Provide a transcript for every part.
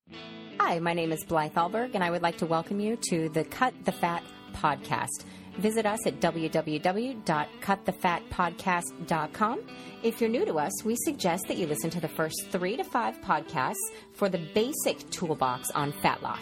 Hi, my name is Blythe Alberg, and I would like to welcome you to the Cut the Fat podcast. Visit us at www.cutthefatpodcast.com. If you're new to us, we suggest that you listen to the first 3 to 5 podcasts for the basic toolbox on fat loss.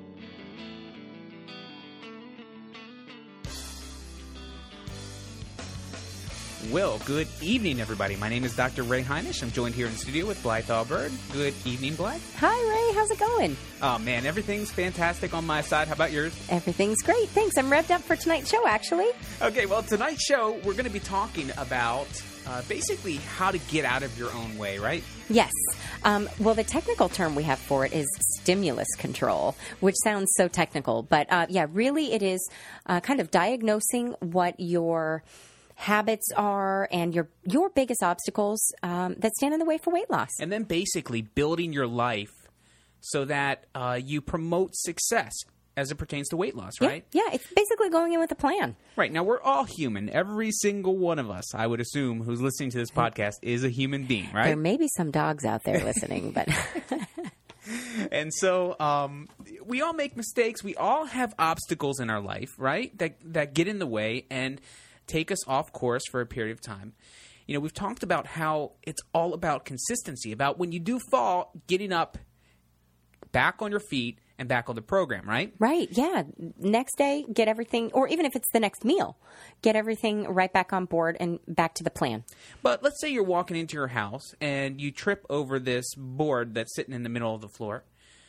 Well, good evening, everybody. My name is Dr. Ray Heinisch. I'm joined here in the studio with Blythe Alberg. Good evening, Blythe. Hi, Ray. How's it going? Oh, man, everything's fantastic on my side. How about yours? Everything's great. Thanks. I'm revved up for tonight's show, actually. Okay, well, tonight's show, we're going to be talking about basically how to get out of your own way, right? Yes. Well, the technical term we have for it is stimulus control, which sounds so technical. But, really it is kind of diagnosing what your habits are and your biggest obstacles that stand in the way for weight loss. And then basically building your life so that you promote success as it pertains to weight loss, right? Yeah, it's basically going in with a plan. Right. Now, we're all human. Every single one of us, I would assume, who's listening to this podcast is a human being, right? There may be some dogs out there listening, but... And so we all make mistakes. We all have obstacles in our life, right, that get in the way and take us off course for a period of time. You know, we've talked about how it's all about consistency, about when you do fall, getting up, back on your feet, and back on the program, right? Right, yeah. Next day, get everything, or even if it's the next meal, get everything right back on board and back to the plan. But let's say you're walking into your house and you trip over this board that's sitting in the middle of the floor.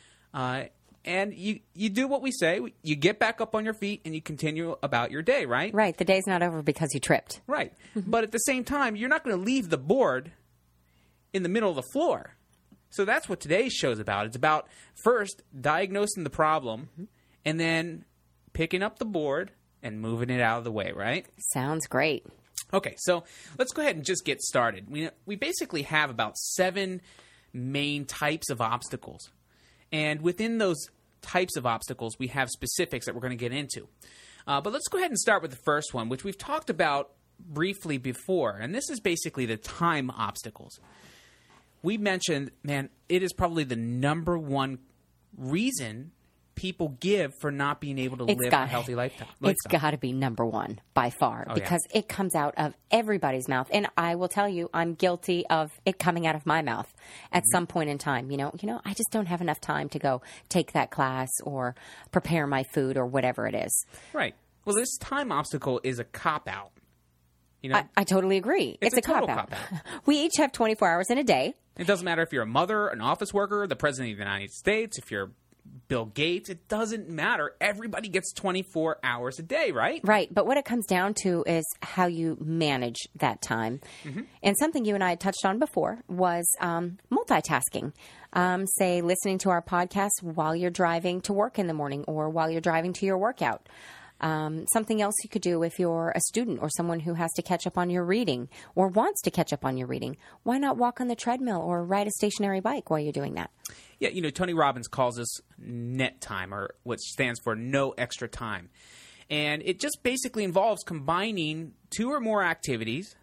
And you do what we say. You get back up on your feet and you continue about your day, right? Right. The day's not over because you tripped. Right. But at the same time, you're not going to leave the board in the middle of the floor. So that's what today's show is about. It's about first diagnosing the problem and then picking up the board and moving it out of the way, right? Sounds great. Okay, so let's go ahead and just get started. We basically have about 7 main types of obstacles. And within those types of obstacles, we have specifics that we're going to get into. But let's go ahead and start with the first one, which we've talked about briefly before. And this is basically the time obstacles. We mentioned, man, it is probably the number one reason people give for not being able to live a healthy lifestyle. It's got to be number one by far because it comes out of everybody's mouth. And I will tell you, I'm guilty of it coming out of my mouth at some point in time. You know, I just don't have enough time to go take that class or prepare my food or whatever it is. Right. Well, this time obstacle is a cop-out. You know? I totally agree. It's a cop-out. We each have 24 hours in a day. It doesn't matter if you're a mother, an office worker, the president of the United States, if you're Bill Gates, it doesn't matter. Everybody gets 24 hours a day, right? Right. But what it comes down to is how you manage that time. And something you and I had touched on before was multitasking. Say, listening to our podcast while you're driving to work in the morning or while you're driving to your workout. Something else you could do if you're a student or someone who has to catch up on your reading or wants to catch up on your reading. Why not walk on the treadmill or ride a stationary bike while you're doing that? Yeah, you know, Tony Robbins calls this net time, or what stands for no extra time. And it just basically involves combining 2 or more activities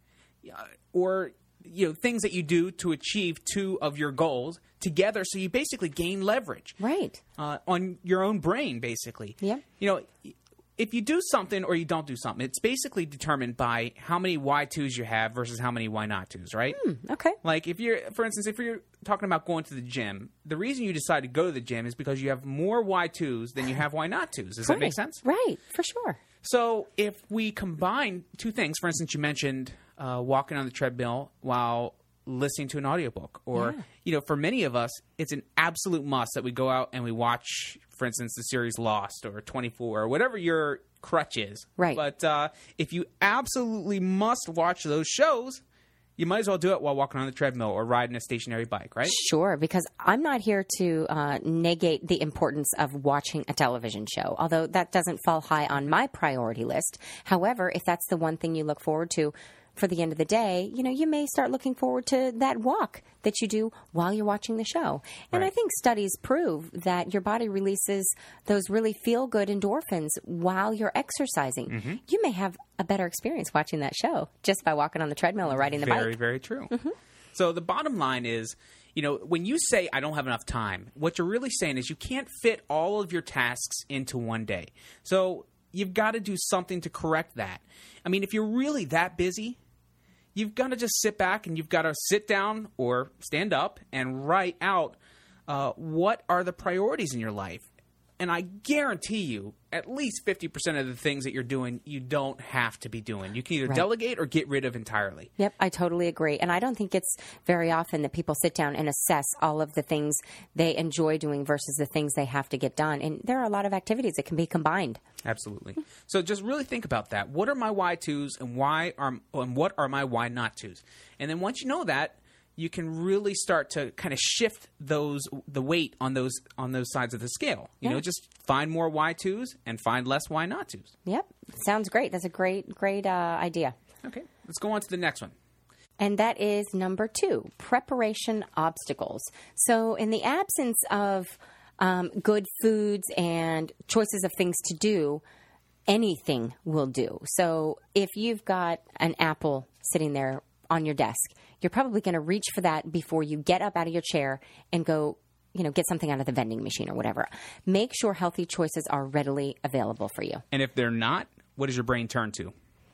or things that you do to achieve 2 of your goals together, so you basically gain leverage. Right. On your own brain, basically. Yeah. You know, if you do something or you don't do something, it's basically determined by how many why-tos you have versus how many why-not-tos, right? Okay. Like, for instance, if you're talking about going to the gym, the reason you decide to go to the gym is because you have more why-tos than you have why-not-tos. Does that make sense? Right, for sure. So if we combine 2 things, for instance, you mentioned walking on the treadmill while listening to an audiobook, or for many of us, it's an absolute must that we go out and we watch, for instance, the series Lost or 24 or whatever your crutch is. Right. But if you absolutely must watch those shows, you might as well do it while walking on the treadmill or riding a stationary bike, right? Sure, because I'm not here to negate the importance of watching a television show, although that doesn't fall high on my priority list. However, if that's the one thing you look forward to for the end of the day, you may start looking forward to that walk that you do while you're watching the show. And I think studies prove that your body releases those really feel-good endorphins while you're exercising. You may have a better experience watching that show just by walking on the treadmill or riding the bike. Very, very true. So the bottom line is, When you say I don't have enough time, what you're really saying is you can't fit all of your tasks into one day. So you've got to do something to correct that. I mean, if you're really that busy, you've got to just sit back and you've got to sit down or stand up and write out what are the priorities in your life. And I guarantee you, at least 50% of the things that you're doing, you don't have to be doing. You can either delegate or get rid of entirely. Yep, I totally agree. And I don't think it's very often that people sit down and assess all of the things they enjoy doing versus the things they have to get done. And there are a lot of activities that can be combined. Absolutely. So just really think about that. What are my why tos and what are my why not tos? And then once you know that, you can really start to kind of shift the weight on those sides of the scale. Just find more why tos and find less why not tos. Yep, sounds great. That's a great idea. Okay, let's go on to the next one. And that is number 2, preparation obstacles. So in the absence of good foods and choices of things to do, anything will do. So if you've got an apple sitting there on your desk, you're probably going to reach for that before you get up out of your chair and go, get something out of the vending machine or whatever. Make sure healthy choices are readily available for you. And if they're not, what does your brain turn to?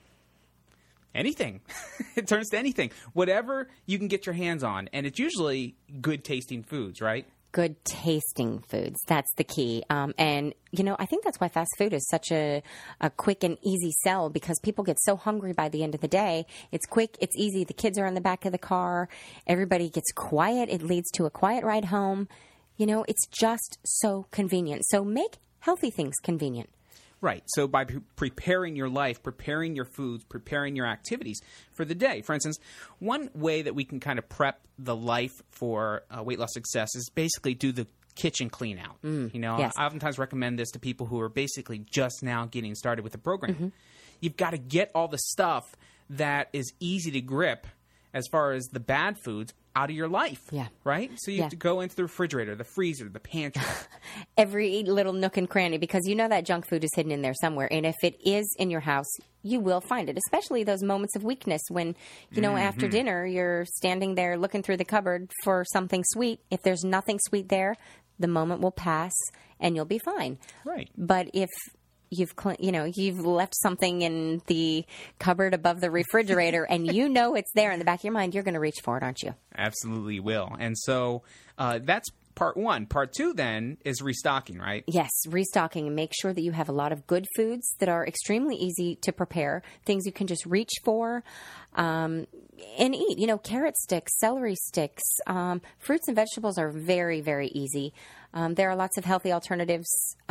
Anything. It turns to anything. Whatever you can get your hands on. And it's usually good tasting foods, right? Good tasting foods. That's the key. And, I think that's why fast food is such a quick and easy sell, because people get so hungry by the end of the day. It's quick. It's easy. The kids are in the back of the car. Everybody gets quiet. It leads to a quiet ride home. It's just so convenient. So make healthy things convenient. Right. So by preparing your life, preparing your foods, preparing your activities for the day. For instance, one way that we can kind of prep the life for weight loss success is basically do the kitchen clean out. Yes. I oftentimes recommend this to people who are basically just now getting started with the program. Mm-hmm. You've got to get all the stuff that is easy to grip as far as the bad foods out of your life. Yeah. Right? So you have to go into the refrigerator, the freezer, the pantry. Every little nook and cranny, because that junk food is hidden in there somewhere. And if it is in your house, you will find it, especially those moments of weakness when, after dinner, you're standing there looking through the cupboard for something sweet. If there's nothing sweet there, the moment will pass and you'll be fine. Right. But if you've left something in the cupboard above the refrigerator and it's there in the back of your mind, you're going to reach for it, aren't you? Absolutely will. And so that's part 1. Part 2 then is restocking, right? Yes, restocking, and make sure that you have a lot of good foods that are extremely easy to prepare, things you can just reach for and eat. Carrot sticks, celery sticks, fruits and vegetables are very, very easy. There are lots of healthy alternatives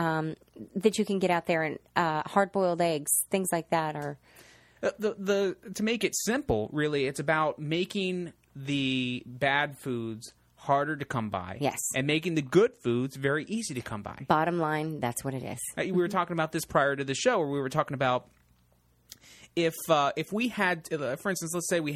that you can get out there, and hard-boiled eggs, things like that are. To make it simple, really, it's about making the bad foods harder to come by. Yes. And making the good foods very easy to come by. Bottom line, that's what it is. We were talking about this prior to the show, where we were talking about if we had, for instance, let's say we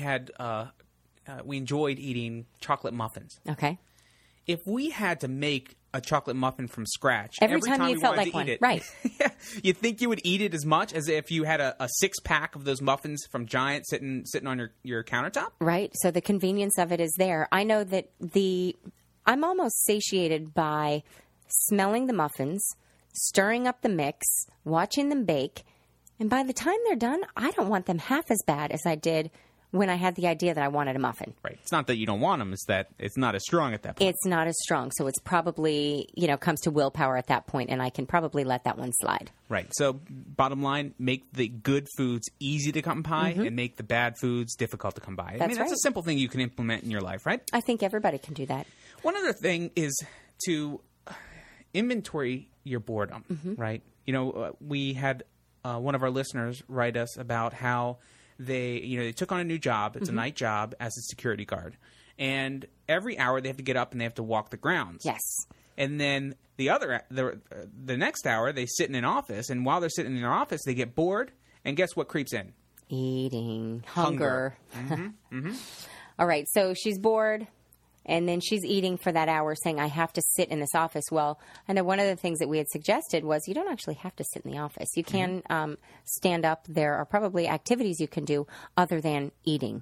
enjoyed eating chocolate muffins. Okay. If we had to make a chocolate muffin from scratch every time you felt like one, right? Yeah, you think you would eat it as much as if you had a 6-pack of those muffins from Giant sitting on your countertop? Right. So the convenience of it is there. I know that I'm almost satiated by smelling the muffins, stirring up the mix, watching them bake, and by the time they're done, I don't want them half as bad as I did when I had the idea that I wanted a muffin. Right. It's not that you don't want them, it's that it's not as strong at that point. It's not as strong. So it's probably, comes to willpower at that point, and I can probably let that one slide. Right. So bottom line, make the good foods easy to come by and make the bad foods difficult to come by. That's a simple thing you can implement in your life, right? I think everybody can do that. One other thing is to inventory your boredom, right? We had one of our listeners write us about how they took on a new job. It's a night job as a security guard. And every hour they have to get up and they have to walk the grounds. Yes. And then the next hour they sit in an office, and while they're sitting in their office, they get bored, and guess what creeps in? Eating. Hunger. All right, so she's bored, and then she's eating for that hour, saying, I have to sit in this office. Well, I know one of the things that we had suggested was you don't actually have to sit in the office. You can stand up. There are probably activities you can do other than eating.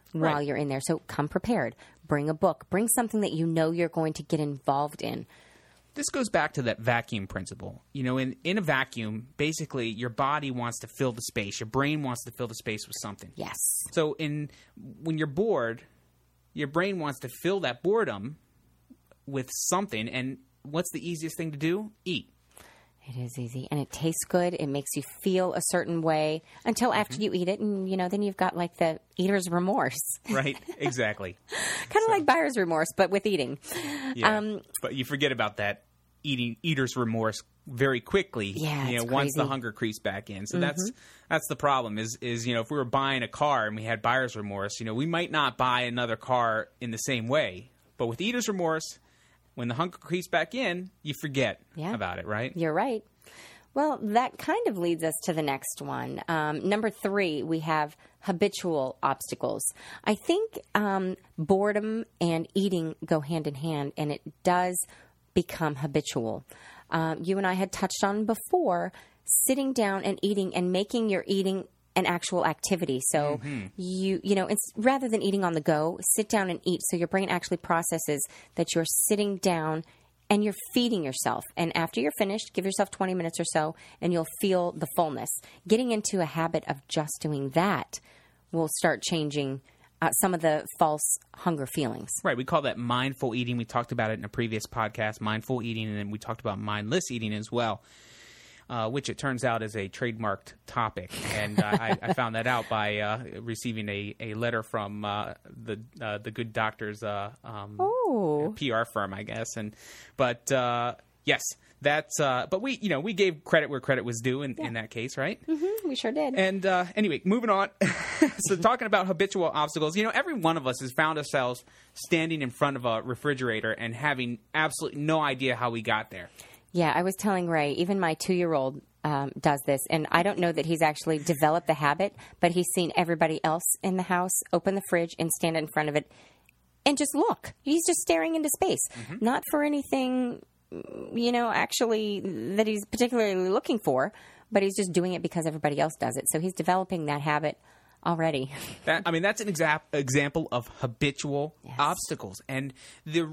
while Right. you're in there. So come prepared. Bring a book. Bring something that you know you're going to get involved in. This goes back to that vacuum principle. You know, in a vacuum, basically your body wants to fill the space. Your brain wants to fill the space with something. Yes. So when you're bored, your brain wants to fill that boredom with something. And what's the easiest thing to do? Eat. It is easy, and it tastes good. It makes you feel a certain way until after you eat it, and then you've got like the eater's remorse, Right? Exactly. kind of like buyer's remorse, but with eating. Yeah. But you forget about that eater's remorse very quickly. Yeah, it's once the crazy. hunger creeps back in. So that's the problem. Is if we were buying a car and we had buyer's remorse, we might not buy another car in the same way. But with eater's remorse, when the hunger creeps back in, you forget about it, right? You're right. Well, that kind of leads us to the next one. Number 3, we have habitual obstacles. I think boredom and eating go hand in hand, and it does become habitual. You and I had touched on before sitting down and eating and making your eating an actual activity. So it's rather than eating on the go, sit down and eat so your brain actually processes that you're sitting down and you're feeding yourself. And after you're finished, give yourself 20 minutes or so and you'll feel the fullness. Getting into a habit of just doing that will start changing some of the false hunger feelings. Right. We call that mindful eating. We talked about it in a previous podcast, mindful eating, and then we talked about mindless eating as well. Which it turns out is a trademarked topic, and I found that out by receiving a letter from the Good Doctor's PR firm, I guess. Yes, that's. But we gave credit where credit was due in that case, right? Mm-hmm, we sure did. And anyway, moving on. So talking about habitual obstacles, every one of us has found ourselves standing in front of a refrigerator and having absolutely no idea how we got there. Yeah, I was telling Ray, even my 2-year-old does this, and I don't know that he's actually developed the habit, but he's seen everybody else in the house open the fridge and stand in front of it and just look. He's just staring into space, not for anything, actually that he's particularly looking for, but he's just doing it because everybody else does it. So he's developing that habit already. That's an example of habitual obstacles, and the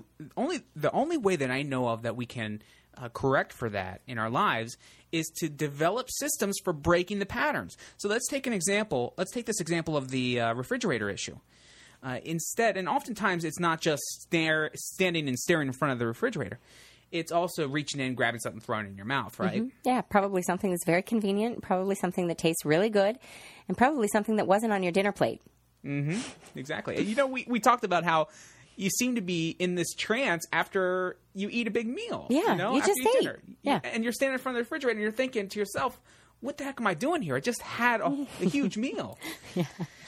only way that I know of that we can correct for that in our lives is to develop systems for breaking the patterns. So let's take an example. Let's take this example of the refrigerator issue. Instead, and oftentimes it's not just standing and staring in front of the refrigerator. It's also reaching in, grabbing something, throwing it in your mouth, right? Mm-hmm. Yeah, probably something that's very convenient, probably something that tastes really good, and probably something that wasn't on your dinner plate. Mm-hmm. Exactly. And we talked about how you seem to be in this trance after you eat a big meal. Yeah, you after just you eat ate. dinner. Yeah. And you're standing in front of the refrigerator and you're thinking to yourself, what the heck am I doing here? I just had a huge meal. Yeah.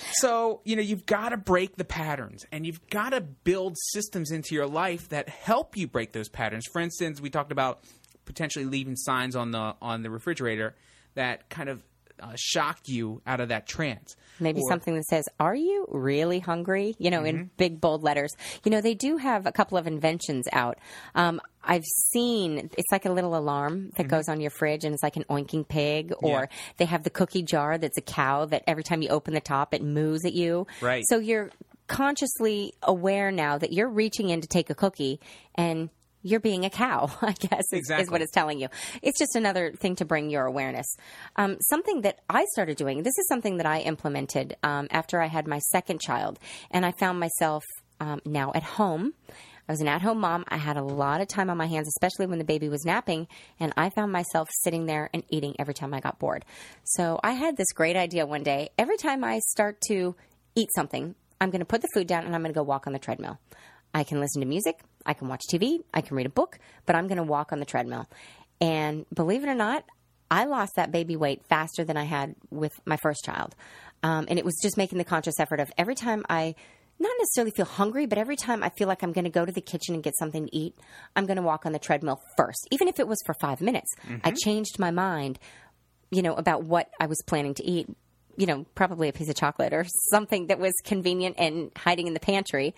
So, you've got to break the patterns, and you've got to build systems into your life that help you break those patterns. For instance, we talked about potentially leaving signs on the refrigerator that kind of shock you out of that trance. Maybe something that says, "Are you really hungry?" In big, bold letters. They do have a couple of inventions out. I've seen, it's like a little alarm that goes on your fridge, and it's like an oinking pig, or they have the cookie jar that's a cow that every time you open the top, it moos at you. Right. So you're consciously aware now that you're reaching in to take a cookie, and you're being a cow, I guess, is what it's telling you. It's just another thing to bring your awareness. Something that I started doing, this is something that I implemented after I had my second child, and I found myself now at home. I was an at-home mom. I had a lot of time on my hands, especially when the baby was napping, and I found myself sitting there and eating every time I got bored. So I had this great idea one day. Every time I start to eat something, I'm going to put the food down and I'm going to go walk on the treadmill. I can listen to music, I can watch TV, I can read a book, but I'm going to walk on the treadmill. And believe it or not, I lost that baby weight faster than I had with my first child. And it was just making the conscious effort of every time I not necessarily feel hungry, but every time I feel like I'm going to go to the kitchen and get something to eat, I'm going to walk on the treadmill first, even if it was for 5 minutes. I changed my mind, about what I was planning to eat, probably a piece of chocolate or something that was convenient and hiding in the pantry.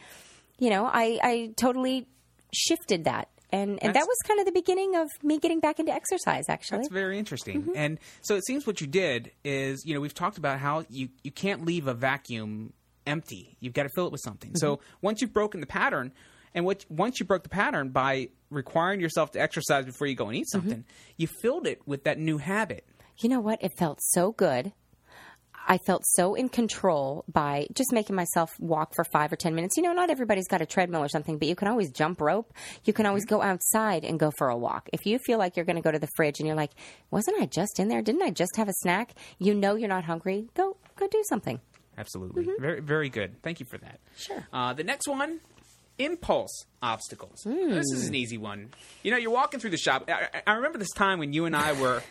I totally shifted that. And that was kind of the beginning of me getting back into exercise, actually. That's very interesting. And so it seems what you did is, we've talked about how you can't leave a vacuum empty. You've got to fill it with something. So once you've broken the pattern, and once you broke the pattern by requiring yourself to exercise before you go and eat something, you filled it with that new habit. You know what? It felt so good. I felt so in control by just making myself walk for 5 or 10 minutes. You know, not everybody's got a treadmill or something, but you can always jump rope. You can always go outside and go for a walk. If you feel like you're going to go to the fridge and you're like, wasn't I just in there? Didn't I just have a snack? You know you're not hungry. Go do something. Absolutely. Very, very good. Thank you for that. Sure. The next one, impulse obstacles. This is an easy one. You know, you're walking through the shop. I remember this time when you and I were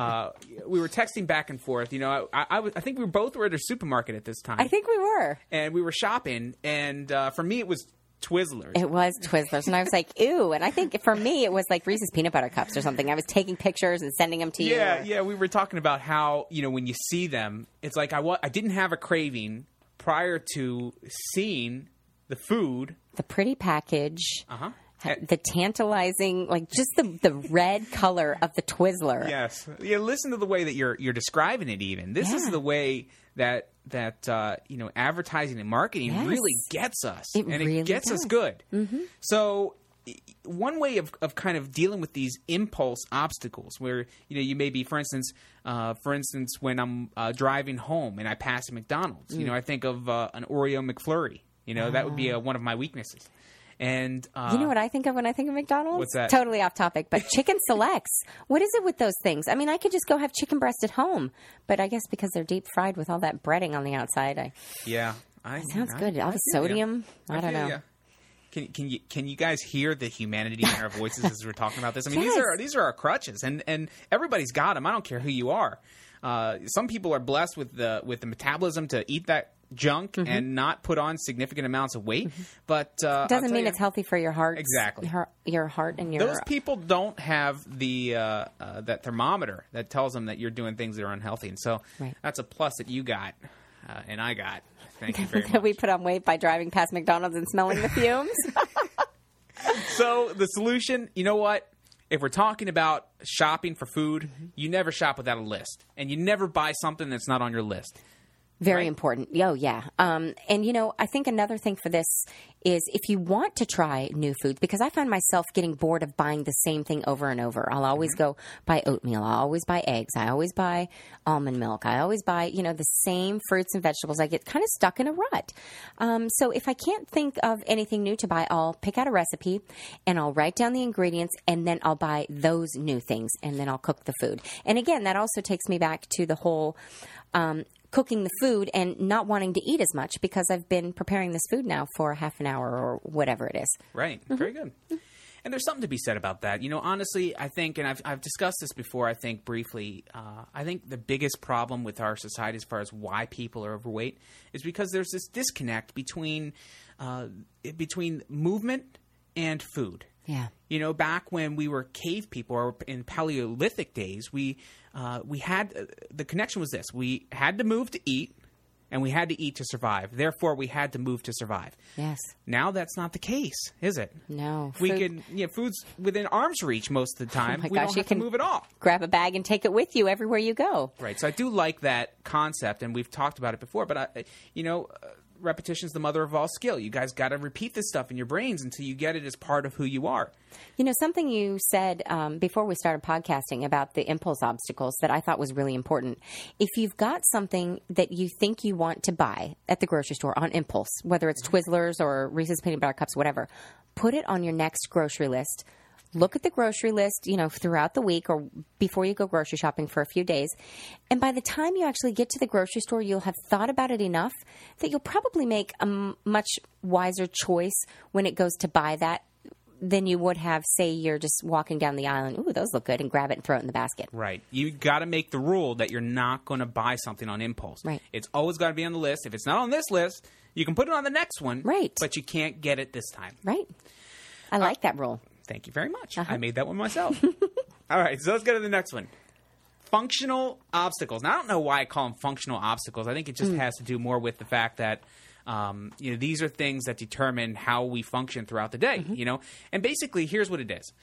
we were texting back and forth. You know, I think we both were at a supermarket at this time. I think we were. And we were shopping, and for me it was Twizzlers. It was Twizzlers, and I was like, ew. And I think for me it was like Reese's Peanut Butter Cups or something. I was taking pictures and sending them to you. Yeah, we were talking about how, you know, when you see them, it's like I didn't have a craving prior to seeing the food. The pretty package. The tantalizing, like just the red color of the Twizzler. Yes. Yeah, listen to the way that you're describing it even. This is the way that you know, advertising and marketing really gets us. It really gets us good. So one way of kind of dealing with these impulse obstacles where, you know, you may be, for instance, when I'm driving home and I pass a McDonald's, you know, I think of an Oreo McFlurry. You know, that would be one of my weaknesses. And you know what I think of when I think of McDonald's? What's that? Totally off topic, but chicken selects. What is it with those things? I mean, I could just go have chicken breast at home, but I guess because they're deep fried with all that breading on the outside, sounds good. All the sodium. I don't know. Can you guys hear the humanity in our voices as we're talking about this? I mean, these are our crutches, and everybody's got them. I don't care who you are. Some people are blessed with the metabolism to eat that junk and not put on significant amounts of weight, but doesn't mean it's healthy for your heart. Exactly, your heart and your. Those people don't have the that thermometer that tells them that you're doing things that are unhealthy, and so that's a plus that you got and I got. Thank you very much. We put on weight by driving past McDonald's and smelling the fumes. So the solution, you know what? If we're talking about shopping for food, you never shop without a list, and you never buy something that's not on your list. Very important. Oh, yeah. And, you know, I think another thing for this is if you want to try new foods, because I find myself getting bored of buying the same thing over and over. I'll always go buy oatmeal. I'll always buy eggs. I always buy almond milk. I always buy, you know, the same fruits and vegetables. I get kind of stuck in a rut. So if I can't think of anything new to buy, I'll pick out a recipe and I'll write down the ingredients and then I'll buy those new things and then I'll cook the food. And again, that also takes me back to the whole cooking the food and not wanting to eat as much because I've been preparing this food now for half an hour or whatever it is. Right. Very good. And there's something to be said about that. You know, honestly, I think, and I've discussed this before, I think briefly, I think the biggest problem with our society as far as why people are overweight is because there's this disconnect between movement and food. Yeah. You know, back when we were cave people or in Paleolithic days, we had the connection was this: we had to move to eat, and we had to eat to survive. Therefore, we had to move to survive. Yes. Now that's not the case, is it? No. Food's within arm's reach most of the time. Oh my we gosh, don't have to move at all. Grab a bag and take it with you everywhere you go. Right. So I do like that concept, and we've talked about it before. But repetition's the mother of all skill. You guys got to repeat this stuff in your brains until you get it as part of who you are. You know, something you said before we started podcasting about the impulse obstacles that I thought was really important. If you've got something that you think you want to buy at the grocery store on impulse, whether it's Twizzlers or Reese's Peanut Butter Cups, whatever, put it on your next grocery list. Look at the grocery list, you know, throughout the week or before you go grocery shopping for a few days. And by the time you actually get to the grocery store, you'll have thought about it enough that you'll probably make a much wiser choice when it goes to buy that than you would have, say, you're just walking down the aisle and, ooh, those look good, and grab it and throw it in the basket. Right. You got to make the rule that you're not going to buy something on impulse. Right. It's always got to be on the list. If it's not on this list, you can put it on the next one. Right. But you can't get it this time. Right. I like that rule. Thank you very much. I made that one myself. All right, so let's go to the next one. Functional obstacles. Now, I don't know why I call them functional obstacles. I think it just has to do more with the fact that these are things that determine how we function throughout the day. You know, and basically, here's what it is.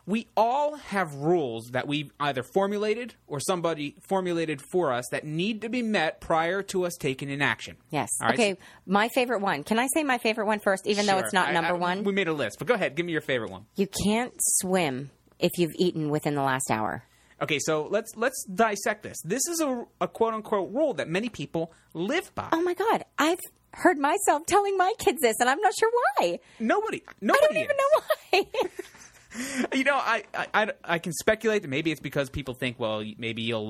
We all have rules that we've either formulated or somebody formulated for us that need to be met prior to us taking an action. Yes. All right, Okay, so- my favorite one. Can I say my favorite one first, even though it's not number one? We made a list, but go ahead. Give me your favorite one. You can't swim if you've eaten within the last hour. Okay, so let's dissect this. This is a quote-unquote rule that many people live by. Oh, my God. I've heard myself telling my kids this, and I'm not sure why. Nobody I don't even know why. You know, I can speculate that maybe it's because people think, well, maybe you'll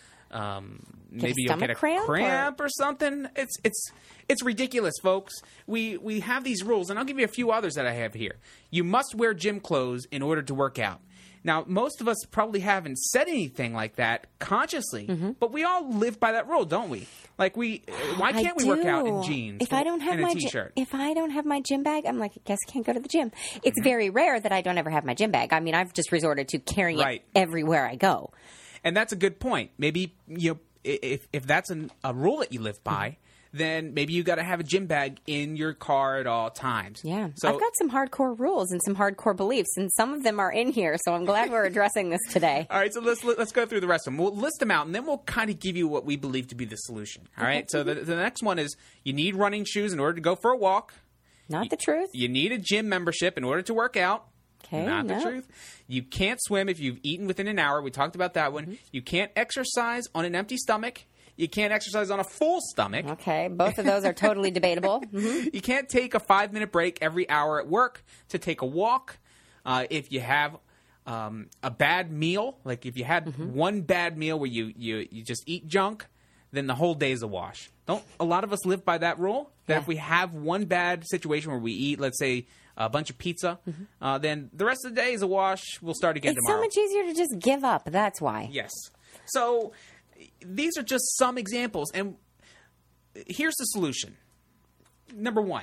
maybe you'll get a cramp or something. It's ridiculous, folks. We have these rules, and I'll give you a few others that I have here. You must wear gym clothes in order to work out. Now, most of us probably haven't said anything like that consciously, but we all live by that rule, don't we? Like why can't we work out in jeans if I don't have and my a t-shirt? If I don't have my gym bag, I'm like, I guess I can't go to the gym. It's very rare that I don't ever have my gym bag. I mean, I've just resorted to carrying it everywhere I go. And that's a good point. Maybe if that's a rule that you live by, then maybe you got to have a gym bag in your car at all times. Yeah. So, I've got some hardcore rules and some hardcore beliefs, and some of them are in here, so I'm glad we're addressing this today. All right, so let's go through the rest of them. We'll list them out, and then we'll kind of give you what we believe to be the solution. All right, so the next one is you need running shoes in order to go for a walk. Not the truth. You need a gym membership in order to work out. Okay, Not the truth. You can't swim if you've eaten within an hour. We talked about that one. You can't exercise on an empty stomach. You can't exercise on a full stomach. Okay, both of those are totally debatable. You can't take a 5-minute break every hour at work to take a walk. If you have a bad meal, like if you had one bad meal where you just eat junk, then the whole day is a wash. Don't a lot of us live by that rule? That if we have one bad situation where we eat, let's say, a bunch of pizza, then the rest of the day is a wash. We'll start again tomorrow. It's so much easier to just give up. That's why. Yes. So these are just some examples, and here's the solution. Number one.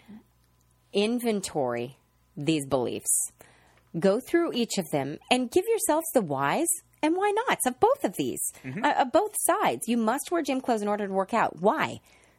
Inventory these beliefs. Go through each of them and give yourselves the whys and why nots of both of these, of both sides. You must wear gym clothes in order to work out. Why?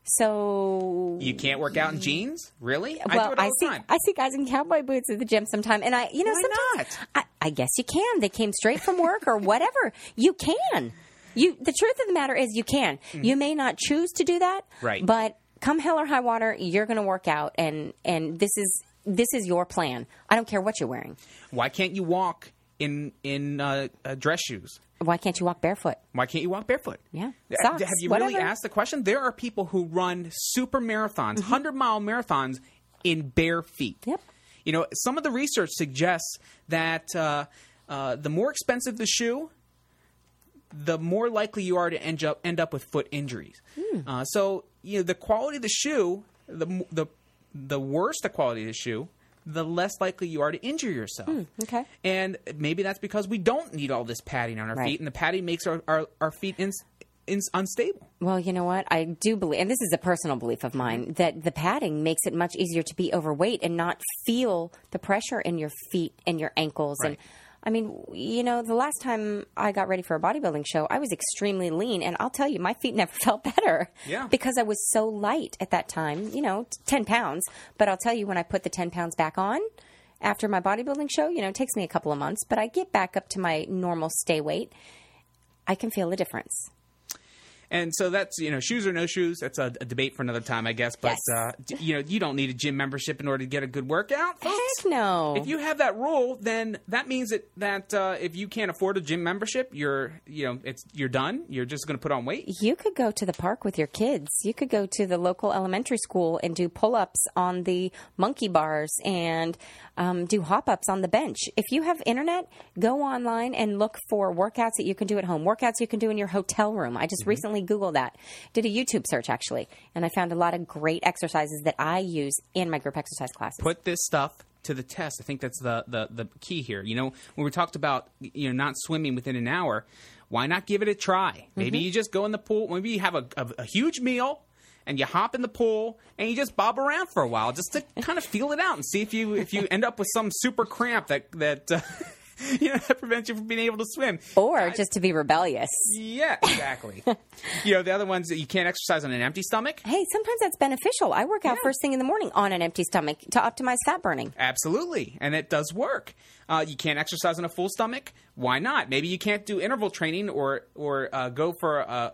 So you can't work out in jeans? Really? Well, I do it all the time. I see guys in cowboy boots at the gym sometime, and Why sometimes not? I guess you can. They came straight from work or whatever. You can. The truth of the matter is you can. You may not choose to do that, right? But come hell or high water, you're going to work out, and this is your plan. I don't care what you're wearing. Why can't you walk in dress shoes? Why can't you walk barefoot? Why can't you walk barefoot? Yeah, socks, have you whatever. really asked the question? There are people who run super marathons, 100-mile marathons in bare feet. Yep. You know, some of the research suggests that the more expensive the shoe, the more likely you are to end up with foot injuries. So the quality of the shoe, the worse the quality of the shoe, the less likely you are to injure yourself. Okay. And maybe that's because we don't need all this padding on our feet, and the padding makes our feet unstable. Well, you know what? I do believe, and this is a personal belief of mine, that the padding makes it much easier to be overweight and not feel the pressure in your feet and your ankles. Right. And I mean, the last time I got ready for a bodybuilding show, I was extremely lean, and I'll tell you, my feet never felt better. Yeah. Because I was so light at that time, 10 pounds. But I'll tell you, when I put the 10 pounds back on after my bodybuilding show, it takes me a couple of months, but I get back up to my normal stay weight. I can feel the difference. And so that's, shoes or no shoes. That's a debate for another time, I guess. But, yes. You don't need a gym membership in order to get a good workout, folks. Heck no. If you have that rule, then that means that if you can't afford a gym membership, you're done. You're just going to put on weight. You could go to the park with your kids. You could go to the local elementary school and do pull-ups on the monkey bars and do hop-ups on the bench. If you have internet, go online and look for workouts that you can do at home, workouts you can do in your hotel room. I just recently Googled that, did a YouTube search actually, and I found a lot of great exercises that I use in my group exercise classes. Put this stuff to the test. I think that's the key here. When we talked about not swimming within an hour, why not give it a try? Maybe you just go in the pool. Maybe you have a huge meal and you hop in the pool and you just bob around for a while just to kind of feel it out and see if you end up with some super cramp that that prevents you from being able to swim. Or just to be rebellious. Yeah, exactly. The other ones that you can't exercise on an empty stomach. Hey, sometimes that's beneficial. I work out first thing in the morning on an empty stomach to optimize fat burning. Absolutely. And it does work. You can't exercise on a full stomach. Why not? Maybe you can't do interval training or go for a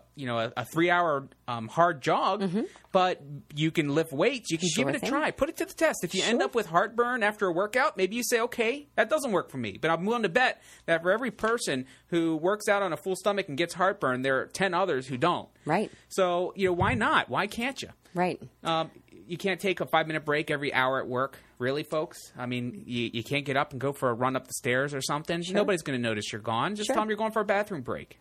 3-hour hard jog, but you can lift weights. You can give it a try. Put it to the test. If you end up with heartburn after a workout, maybe you say, okay, that doesn't work for me. But I'm willing to bet that for every person who works out on a full stomach and gets heartburn, there are 10 others who don't. Right. So, why not? Why can't you? Right. You can't take a 5-minute break every hour at work. Really, folks? I mean, you can't get up and go for a run up the stairs or something. Sure. Nobody's going to notice you're gone. Just tell them you're going for a bathroom break.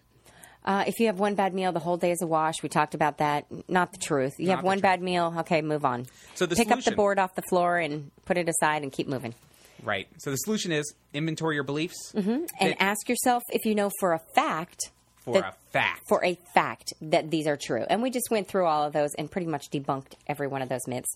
If you have one bad meal, the whole day is a wash. We talked about that. Not the truth. You have one bad meal, okay, move on. So Pick up the board off the floor and put it aside and keep moving. Right. So the solution is inventory your beliefs. And ask yourself if you know for a fact. For a fact that these are true. And we just went through all of those and pretty much debunked every one of those myths.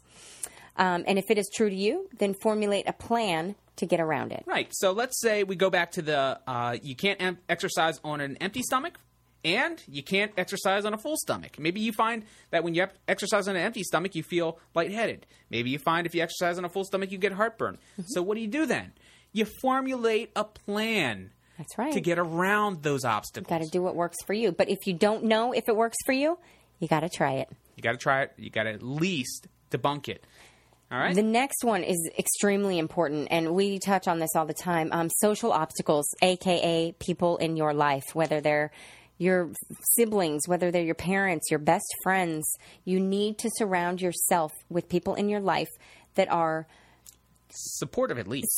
And if it is true to you, then formulate a plan to get around it. Right. So let's say we go back to the you can't exercise on an empty stomach and you can't exercise on a full stomach. Maybe you find that when you exercise on an empty stomach, you feel lightheaded. Maybe you find if you exercise on a full stomach, you get heartburn. So what do you do then? You formulate a plan. That's right. To get around those obstacles. You got to do what works for you. But if you don't know if it works for you, you got to try it. You got to try it. You got to at least debunk it. All right? The next one is extremely important, and we touch on this all the time. Social obstacles, a.k.a. people in your life, whether they're your siblings, whether they're your parents, your best friends. You need to surround yourself with people in your life that are supportive at least.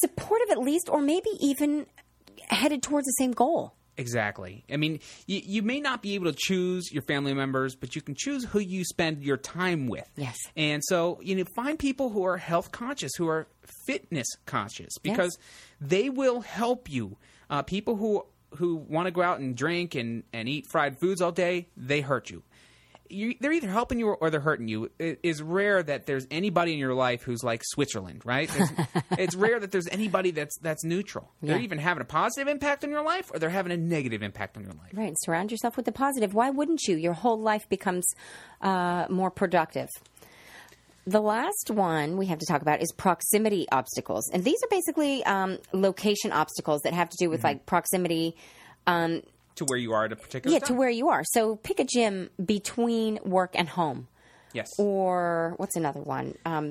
Or maybe even headed towards the same goal. Exactly. I mean, you may not be able to choose your family members, but you can choose who you spend your time with. Yes. And so, find people who are health conscious, who are fitness conscious, because they will help you. People who want to go out and drink and eat fried foods all day, they hurt you. They're either helping you or they're hurting you. It is rare that there's anybody in your life who's like Switzerland, right? It's rare that there's anybody that's neutral. Yeah. They're even having a positive impact on your life or they're having a negative impact on your life. Right. Surround yourself with the positive. Why wouldn't you? Your whole life becomes more productive. The last one we have to talk about is proximity obstacles. And these are basically location obstacles that have to do with like proximity. To where you are at a particular time. To where you are. So pick a gym between work and home. Yes. Or what's another one?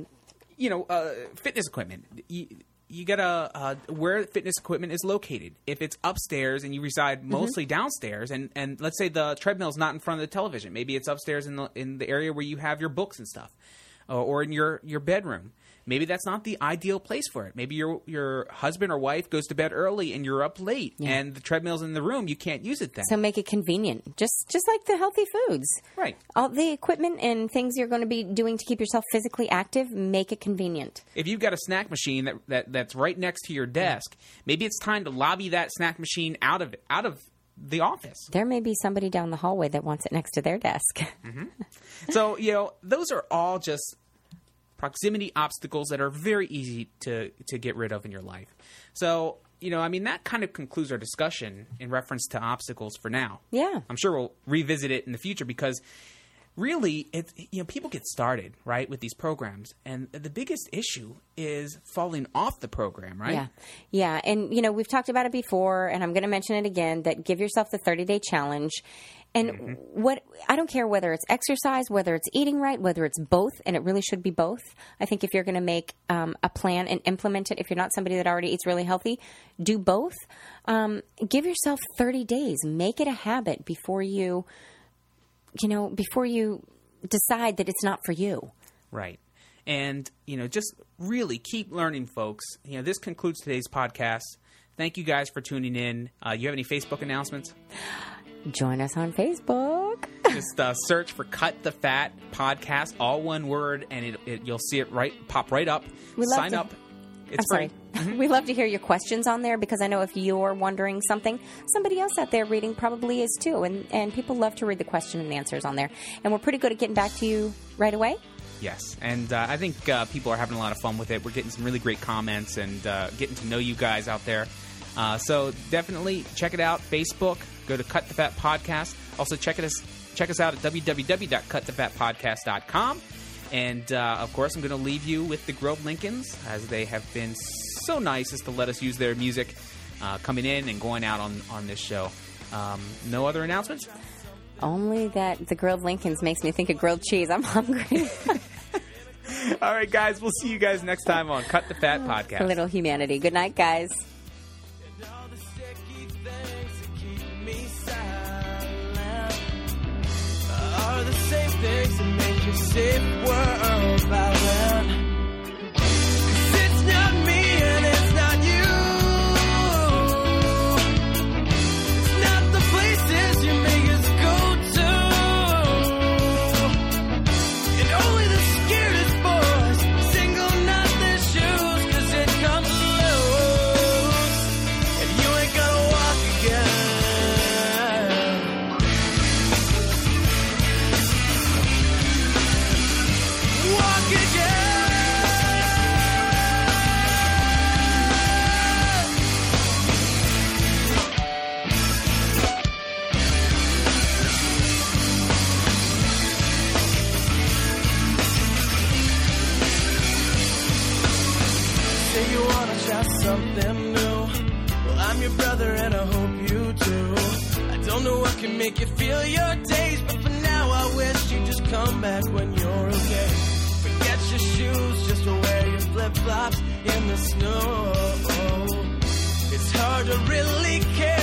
Fitness equipment. You gotta where fitness equipment is located. If it's upstairs and you reside mostly downstairs, and let's say the treadmill is not in front of the television, maybe it's upstairs in the area where you have your books and stuff, or in your bedroom. Maybe that's not the ideal place for it. Maybe your husband or wife goes to bed early and you're up late and the treadmill's in the room. You can't use it then. So make it convenient, just like the healthy foods. Right. All the equipment and things you're going to be doing to keep yourself physically active, make it convenient. If you've got a snack machine that's right next to your desk, maybe it's time to lobby that snack machine out of the office. There may be somebody down the hallway that wants it next to their desk. So, those are all just proximity obstacles that are very easy to get rid of in your life. So, that kind of concludes our discussion in reference to obstacles for now. Yeah. I'm sure we'll revisit it in the future because really, people get started, right, with these programs. And the biggest issue is falling off the program, right? Yeah. Yeah. And, we've talked about it before, and I'm going to mention it again, that give yourself the 30-day challenge. And I don't care whether it's exercise, whether it's eating right, whether it's both, and it really should be both. I think if you're going to make a plan and implement it, if you're not somebody that already eats really healthy, do both. Give yourself 30 days. Make it a habit before you decide that it's not for you. Right. And, just really keep learning, folks. This concludes today's podcast. Thank you guys for tuning in. You have any Facebook announcements? Join us on Facebook. Just search for Cut the Fat Podcast, all one word, and you'll see it pop right up. Sign up. It's free. We love to hear your questions on there because I know if you're wondering something, somebody else out there reading probably is too. And people love to read the question and answers on there. And we're pretty good at getting back to you right away. Yes. And I think people are having a lot of fun with it. We're getting some really great comments and getting to know you guys out there. So definitely check it out. Facebook. Go to Cut the Fat Podcast. Also check us out at www.cutthefatpodcast.com. And, of course, I'm going to leave you with the Grove Lincolns, as they have been so nice as to let us use their music coming in and going out on this show. No other announcements? Only that the grilled Lincolns makes me think of grilled cheese. I'm hungry. All right, guys. We'll see you guys next time on Cut the Fat Podcast. A little humanity. Good night, guys. Are the same things that make your safe world violent. 'Cause it's not me and it's not you. It's not the places you make us go to. And only the scaredest boys single knot their shoes, 'cause it comes loose and you ain't gonna walk again. Walk again. Say you wanna try something new. Well, I'm your brother and I hope you do. I don't know what can make you feel your days, but for now I wish you'd just come back when you're okay. Forget your shoes, just wear your flip-flops in the snow. It's hard to really care